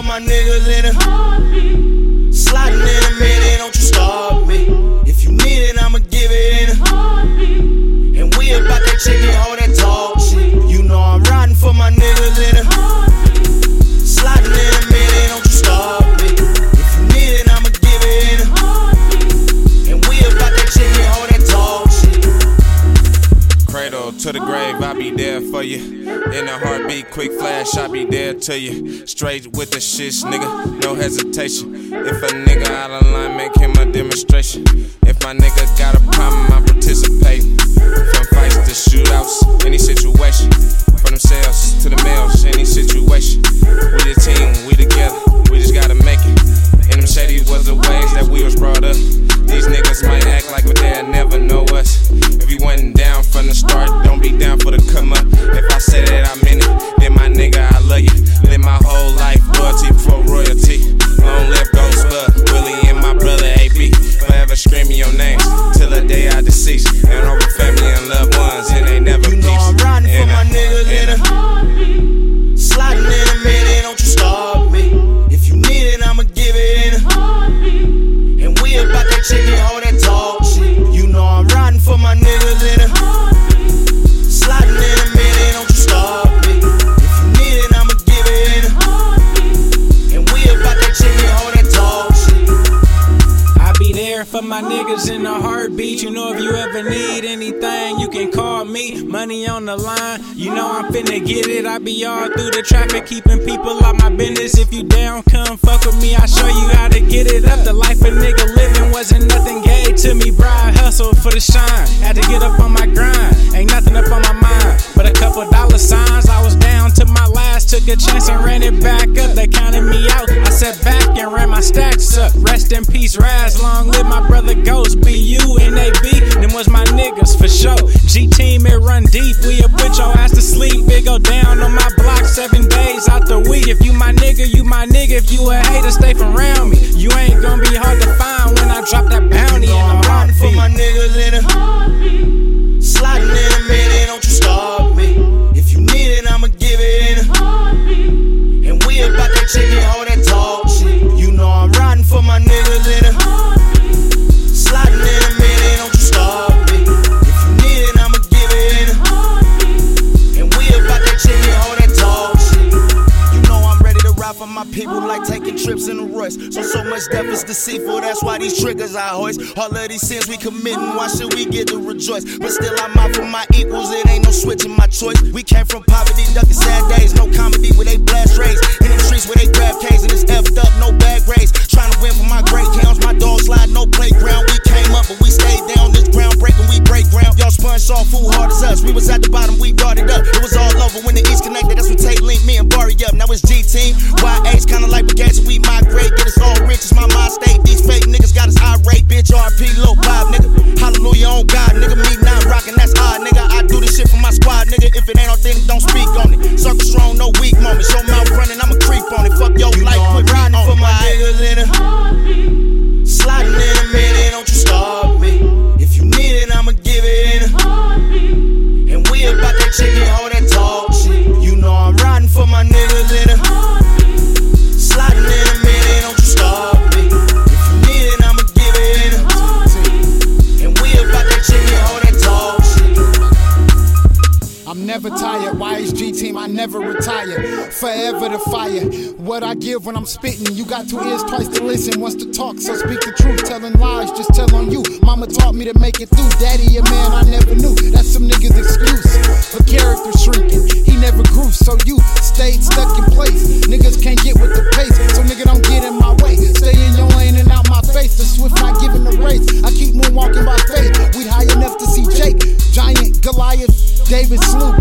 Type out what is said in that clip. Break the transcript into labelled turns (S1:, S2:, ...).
S1: my niggas in a heartbeat. Sliding in a minute, don't you stop me. If you need it, I'ma give it in a heartbeat. And we about that chicken, all that talk shit. You know I'm riding for my niggas in a heartbeat. Sliding in a minute, don't you stop me. If you need it, I'ma give it in a heartbeat. And we about that chicken, all that talk shit.
S2: Cradle to the grave, I'll be there for you. In a heartbeat, quick flash, I'll be there to you. Straight with the shits, nigga, no hesitation. If a nigga out of line, make him a demonstration. If my nigga got a problem, I'm participating. From fights to shootouts, any situation. From themselves to the males, any situation. We the team, we together, we just gotta make it. And them shady was the ways that we was brought up. These niggas might act like but they'll never know us. If you wasn't down from the start, don't be down for the come up. If I say that I meant it, then my nigga, I love you. Live my whole life, loyalty before royalty. Long live Ghost Bud, Willie and my brother AB. Forever screaming your names till the day I decease. And over family and loved ones, and they never peace.
S1: You know I'm riding for my niggas in a heartbeat. Sliding in a minute, don't you stop me. If you need it, I'ma give it in a heartbeat. And we about that chicken, all that talk shit. You know I'm riding for my niggas in a heartbeat. Sliding in a minute, don't you stop me. If you need it, I'ma give it in a heartbeat. And we about that chicken, all that talk shit.
S3: I be there for my niggas in a heartbeat. You know if you ever need anything, you can call me. Money on the line, you know I'm finna get it. I be all through the traffic, keeping people out my business. If you down, come fuck with me, I'll show you how to get it up. The life a nigga living wasn't nothing gay to me, bro. I hustled for the shine, had to get up on my grind. Ain't nothing up on my mind, but a couple dollar signs. I was down to my last, took a chance and ran it back up. They counted me out, I sat back and ran my stacks up. Rest in peace, Raz, long live my brother Ghost. BU and AB, them was my niggas for sure. G-Team, it run deep, we'll put your ass to sleep. It go down on my block 7 days out the week. If you my nigga, you my nigga. If you a hater, stay from around me. You ain't gonna be hard to find when I drop that bounty in
S1: I'm
S3: the
S1: riding for
S3: heartbeat.
S1: my niggas in a heartbeat. Sliding in a minute, don't you stop me. If you need it, I'ma give it in a heartbeat. And we about that chicken, all that talk shit. You know I'm riding for my niggas in a heartbeat. Sliding in a minute, don't you stop me. If you need it, I'ma give it in a heartbeat. And we about that chicken, all that talk shit. You know I'm ready to ride for my people like taking trips in a Royce. So much death is deceitful, that's why these triggers I hoist. All of these sins we committing, why should we get to rejoice? But still I'm out for my equals, it ain't no switching my choice. We came from poverty, ducking sad days, no comedy where they blast rays. In the streets where they grab K's and it's effed up, no bag rays. Trying to win for my great counts, my dog slide, no playground. We came up but we stayed down, this ground breaking, we break ground. Y'all sponge saw fool hard as us, we was at the bottom, we brought it up. It was all over when the East connected, that's when Tate linked me and Barry up. Now it's G-Team, YA's kinda like brigades, so we migrate, get us all rich, it's my mind state. These fake niggas got us irate, bitch, RP, low 5, nigga. Hallelujah on God, nigga, me not rockin', that's odd, nigga. I do this shit for my squad, nigga. If it ain't authentic, don't speak on it. Circle strong, no weak moments. Your mouth running, I'ma creep on it. Fuck your life, quit riding for my niggas in a heartbeat. Sliding in a minute, don't you stop me. If you need it, I'ma give it in a heartbeat. And we about that chicken, all that talk shit. You know I'm riding for my niggas in a heartbeat. Sliding in a minute, don't you stop me. If you need it, I'ma give it in a heartbeat. And we about that chicken, all that talk shit.
S4: I'm never tired, YSG-Team, I never retire. Forever the fire, what I give when I'm spitting. You got 2 ears, twice to listen, once to talk, so speak the truth. Telling lies, just tell on you. Mama taught me to make it through. Daddy a man I never knew, that's some niggas' excuse. For character shrinking, he never grew, so you stayed stuck in place. Niggas can't get with the pace, so nigga don't get in my way. Stay in your lane and out my face, the swift not giving the race. I keep moonwalking by faith, we high enough to see Jake, Giant, Goliath, David Sloop.